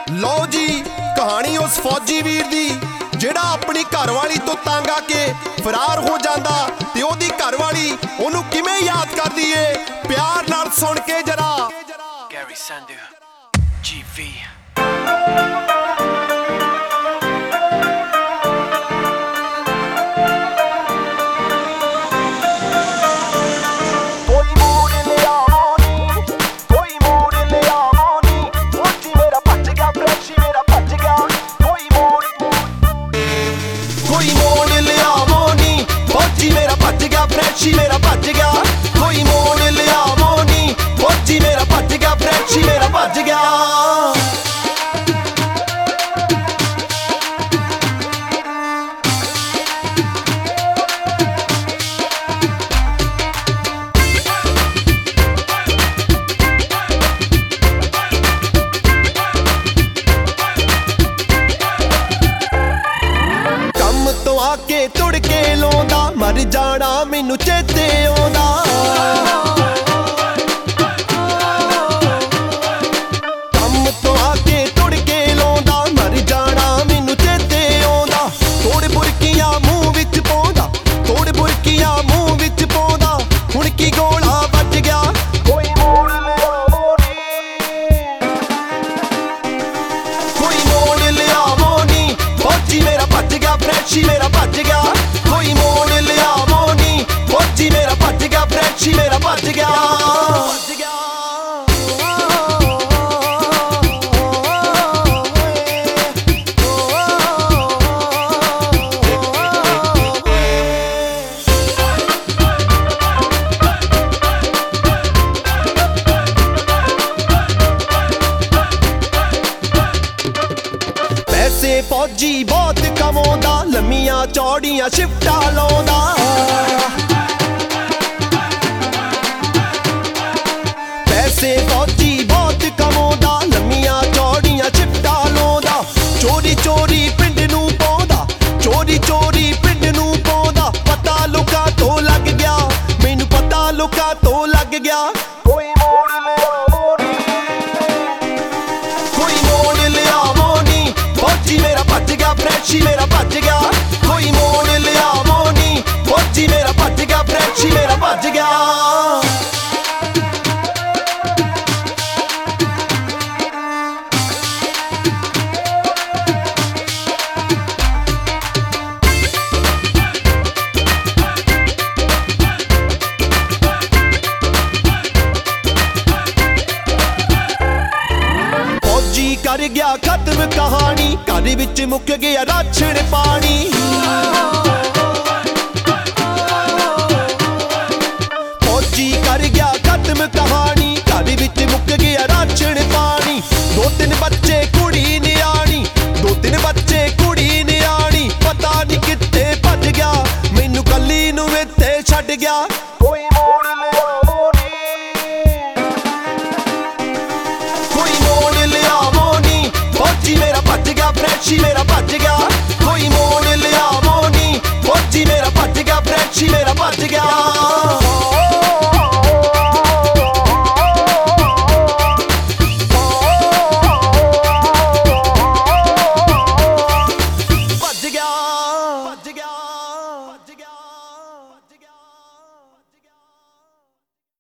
लो जी कहानी उस फौजी वीर दी ਜਿਹੜਾ ਆਪਣੀ ਘਰਵਾਲੀ ਤੋਂ ਤੰਗ ਆ ਕੇ ਫਰਾਰ ਹੋ ਜਾਂਦਾ ਤੇ ਉਹਦੀ ਘਰਵਾਲੀ ਉਹਨੂੰ ਕਿਵੇਂ ਯਾਦ ਕਰਦੀ ਏ ਪਿਆਰ ਨਾਲ ਸੁਣ ਕੇ ਜਰਾ Gary Sandu GV फ्रैशी मेरा भज गया कोई मोड़ लियावो नी फौजी मेरा भज गया फ्रैशी मेरा भज गया कम तो आके तुड़ के लोंदा मर जाना मैनू चेते आउंदा कम तो आके तुड़ के लाउंदा मर जाना मैनू चेते आउंदा थोड़े बुरकियां मूंह विच पाउंदा थोड़े बुरकियां मूंह विच पाउंदा हुण की गोला बज गया कोई मोड़ लियावो नी कोई मोड़ लियावो नी फौजी मेरा भज गया फ्रैशी मेरा भज गया कोई मोड़ लियावो नी फौजी मेरा भज गया फ्रैशी मेरा भज गया पैसे फौजी बहुत कमाउंदा लम्मियां चौड़ियां शिफ्टां लाउंदा पैसे फौजी बहुत कमाउंदा लम्मियां चौड़ियां शिफ्टां लाउंदा चोरी चोरी पिंड नूं पाउंदा चोरी चोरी पिंड नूं पाउंदा पता लोकां तो लग गया मैनू पता लोकां तो लग गया कोई मोड़ लियावो नी कोई मोड़ लियावो नी फौजी मेरा भज गया फ्रैशी मेरा भज गया कोई मोड़ लियावो नी फौजी मेरा भज गया फ्रैशी मेरा भज गया कर गया खत्म कहानी घर विच मुक गया राशन पानी फौजी कर गया खत्म कहानी घर विच मुक गया राशन पानी दो तीन बच्चे कुड़ी नियाणी दो तीन बच्चे कुड़ी नियाणी पता नहीं कित्थे भज गया मैनू कल्ली नूं इत्थे छड्ड गया कोई मोड़ लियावो नी कोई मोड़ लियावो फौजी मेरा भज गया फ्रैशी मेरा भज गया कोई मोड़ लियावो नी फौजी मेरा भज गया फ्रैशी मेरा भज गया